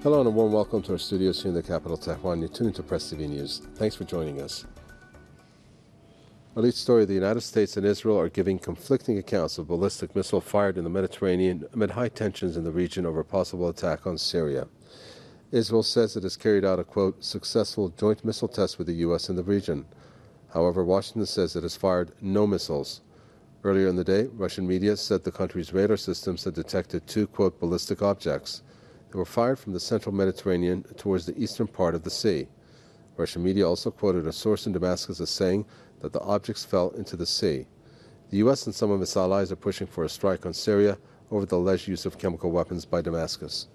Hello and a warm welcome to our studios here in the capital, Tehran. You're tuned to Press TV News. Thanks for joining us. Our lead story: the United States and Israel are giving conflicting accounts of ballistic missile fired in the Mediterranean amid high tensions in the region over a possible attack on Syria. Israel says it has carried out a, quote, successful joint missile test with the U.S. in the region. However, Washington says it has fired no missiles. Earlier in the day, Russian media said the country's radar systems had detected two, quote, ballistic objects. They were fired from the central Mediterranean towards the eastern part of the sea. Russian media also quoted a source in Damascus as saying that the objects fell into the sea. The U.S. and some of its allies are pushing for a strike on Syria over the alleged use of chemical weapons by Damascus.